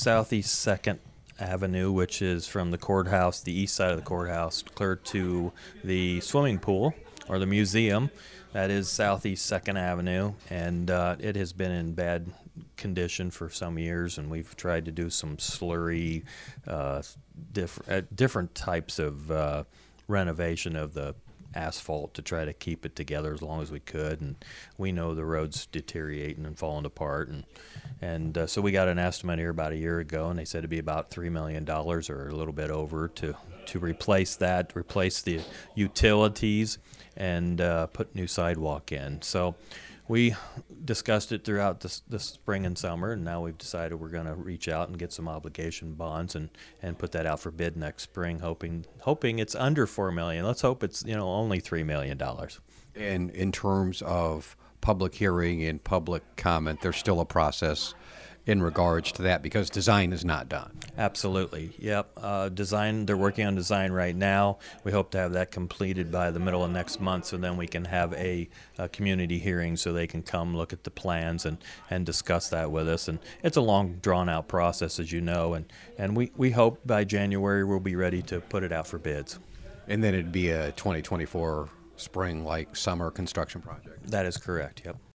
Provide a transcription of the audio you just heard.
Southeast Second Avenue, which is from the courthouse, the east side of the courthouse, clear to the swimming pool or the museum. That is Southeast Second Avenue, and it has been in bad condition for some years, and we've tried to do some slurry, different types of renovation of the asphalt to try to keep it together as long as we could. And we know the road's deteriorating and falling apart, and so we got an estimate here about a year ago, and they said it'd be about $3 million or a little bit over to replace that, replace the utilities, and put new sidewalk in. So we discussed it throughout the spring and summer, and now we've decided we're going to reach out and get some obligation bonds and put that out for bid next spring, hoping it's under $4 million. Let's hope it's only $3 million. And in terms of public hearing and public comment, there's still a process in regards to that because design is not done. Absolutely. Yep. Design, they're working on design right now. We hope to have that completed by the middle of next month, so then we can have a community hearing so they can come look at the plans and discuss that with us. And it's a long, drawn-out process, as you know, and we hope by January we'll be ready to put it out for bids. And then it'd be a 2024 spring, summer construction project. That is correct, yep.